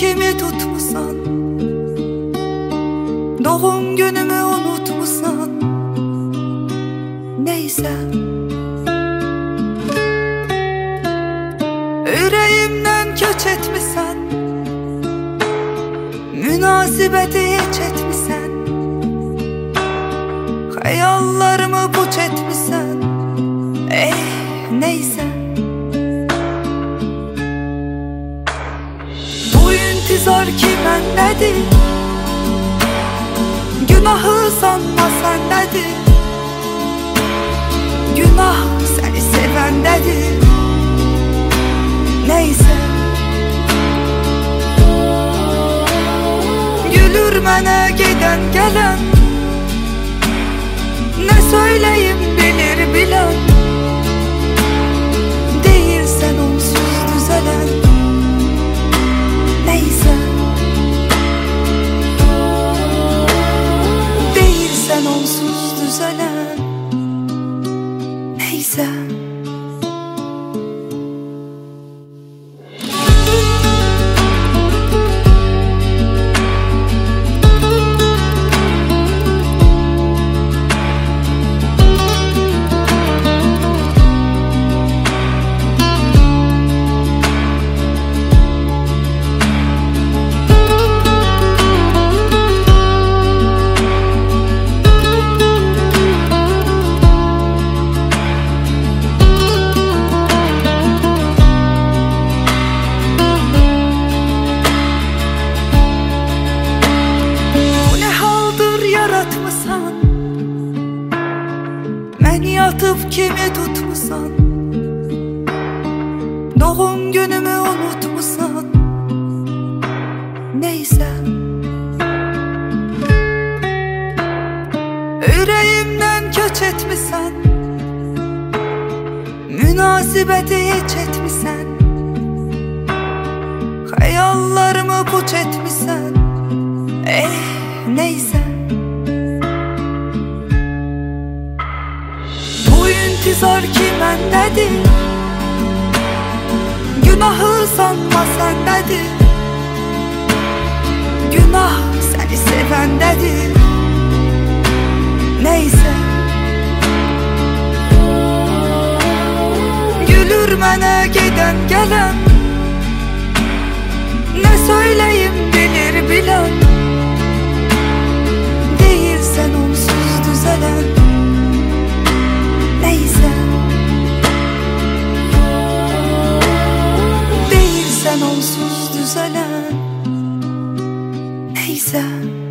kimi tutmusan, doğum günümü unutmusan, neyse. Yüreğimden köç etmişsen, münasibeti hiç etmişsen, hayallarımı puç etmişsen, neyse. Bu intizar kimendedir? Günahı sanma sendedir. Günah seni sevendedir. Neyse. Gülür mənə giden gelen, ne söyleyeyim bilir bilen. Değilsen onsuz düzelen, neyse. Değilsen onsuz düzelen, neyse. Mən yatıp kimi tutmusan, doğum günümü unutmusan, neyse. Yüreğimden köç etmişsen, münasibeti hiç etmişsen, hayallarımı puç etmişsen, neyse. İntizar kimendedir? Günahı sanma sendedir. Günah seni sevendedir. Neyse. Gülür mənə giden gelen, ne söyleyeyim bilir bilen. Değilsen onsuz düzelen, neyse. Değilsen onsuz düzelen, neyse.